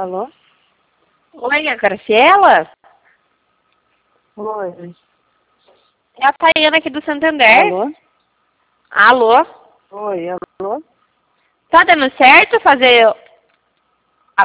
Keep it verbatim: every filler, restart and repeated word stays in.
Alô? Oi, é a Graciela? Oi. É a Tayana aqui do Santander. Alô? Alô? Oi, alô? Tá dando certo fazer